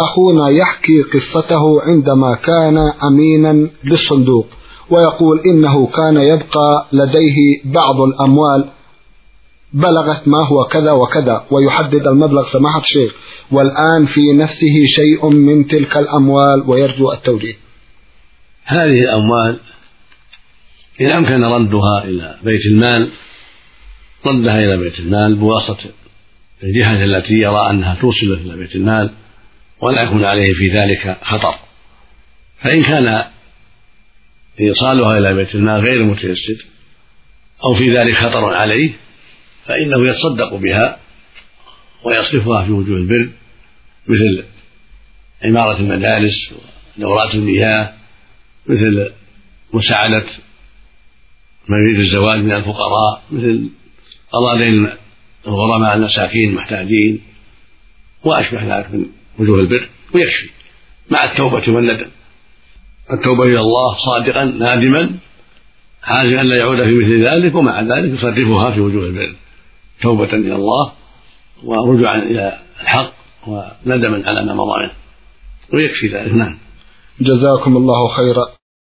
أخونا يحكي قصته عندما كان أمينا للصندوق، ويقول إنه كان يبقى لديه بعض الأموال بلغت ما هو كذا وكذا، ويحدد المبلغ سماحة الشيخ، والآن في نفسه شيء من تلك الأموال ويرجو التوجيه. هذه الأموال إن أمكن ردها إلى بيت المال ردها إلى بيت المال بواسطة الجهة التي يرى أنها توصل إلى بيت المال ولا يكون عليه في ذلك خطر. فإن كان إيصالها إلى بيت المال غير متيسر أو في ذلك خطر عليه فإنه يتصدق بها ويصرفها في وجوه البر، مثل عمارة المدارس ودورات المياه، مثل مساعدة من يريد الزواج من الفقراء، مثل قضاء دين الغرماء المساكين المحتاجين وأشبه ذلك من وجوه البر، ويكفي مع التوبة والندم. التوبة إلى الله صادقا نادما حازما أن لا يعود في مثل ذلك، ومع ذلك يصرفها في وجوه البر توبة إلى الله ورجوعا إلى الحق وندما على ما مضى منه، ويكفي ذلك. نعم. جزاكم الله خيرا.